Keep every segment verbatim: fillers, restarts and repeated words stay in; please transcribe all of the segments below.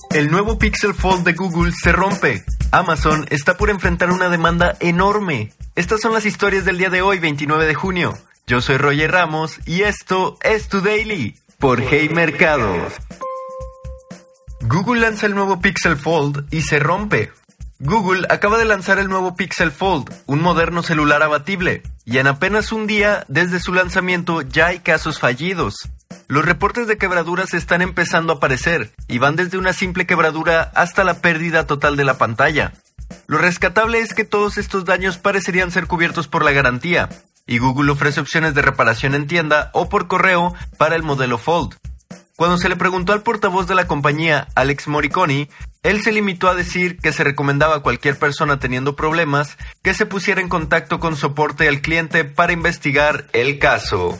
El nuevo Pixel Fold de Google se rompe. Amazon está por enfrentar una demanda enorme. Estas son las historias del día de hoy, veintinueve de junio. Yo soy Roger Ramos y esto es Tu Daily por Hey Mercados. Google lanza el nuevo Pixel Fold y se rompe. Google acaba de lanzar el nuevo Pixel Fold, un moderno celular abatible, y en apenas un día desde su lanzamiento ya hay casos fallidos. Los reportes de quebraduras están empezando a aparecer, y van desde una simple quebradura hasta la pérdida total de la pantalla. Lo rescatable es que todos estos daños parecerían ser cubiertos por la garantía, y Google ofrece opciones de reparación en tienda o por correo para el modelo Fold. Cuando se le preguntó al portavoz de la compañía, Alex Moriconi, él se limitó a decir que se recomendaba a cualquier persona teniendo problemas que se pusiera en contacto con soporte al cliente para investigar el caso.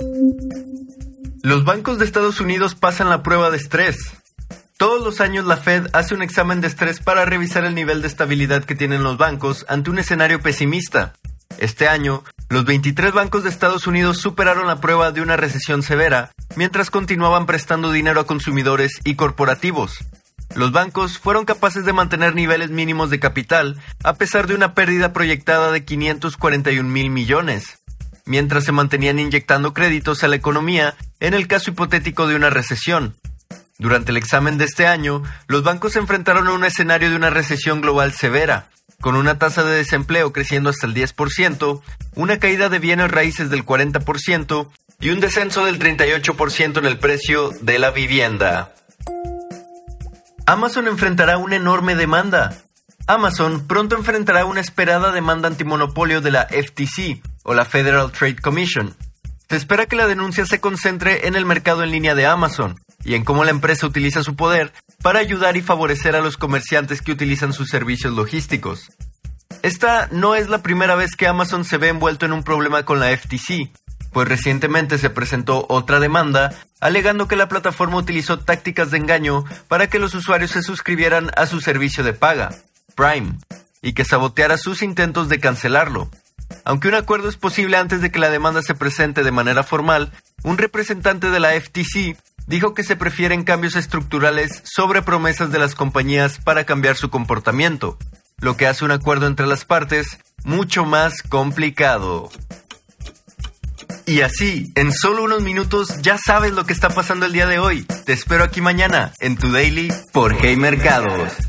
Los bancos de Estados Unidos pasan la prueba de estrés. Todos los años la Fed hace un examen de estrés para revisar el nivel de estabilidad que tienen los bancos ante un escenario pesimista. Este año, los veintitrés bancos de Estados Unidos superaron la prueba de una recesión severa, mientras continuaban prestando dinero a consumidores y corporativos. Los bancos fueron capaces de mantener niveles mínimos de capital, a pesar de una pérdida proyectada de quinientos cuarenta y un mil millones, mientras se mantenían inyectando créditos a la economía en el caso hipotético de una recesión. Durante el examen de este año, los bancos se enfrentaron a un escenario de una recesión global severa, con una tasa de desempleo creciendo hasta el diez por ciento, una caída de bienes raíces del cuarenta por ciento y un descenso del treinta y ocho por ciento en el precio de la vivienda. Amazon enfrentará una enorme demanda. Amazon pronto enfrentará una esperada demanda antimonopolio de la F T C, o la Federal Trade Commission. Se espera que la denuncia se concentre en el mercado en línea de Amazon y en cómo la empresa utiliza su poder para ayudar y favorecer a los comerciantes que utilizan sus servicios logísticos. Esta no es la primera vez que Amazon se ve envuelto en un problema con la F T C, pues recientemente se presentó otra demanda alegando que la plataforma utilizó tácticas de engaño para que los usuarios se suscribieran a su servicio de paga, Prime, y que saboteara sus intentos de cancelarlo. Aunque un acuerdo es posible antes de que la demanda se presente de manera formal, un representante de la F T C dijo que se prefieren cambios estructurales sobre promesas de las compañías para cambiar su comportamiento, lo que hace un acuerdo entre las partes mucho más complicado. Y así, en solo unos minutos ya sabes lo que está pasando el día de hoy. Te espero aquí mañana en Tu Daily por Hey Mercados.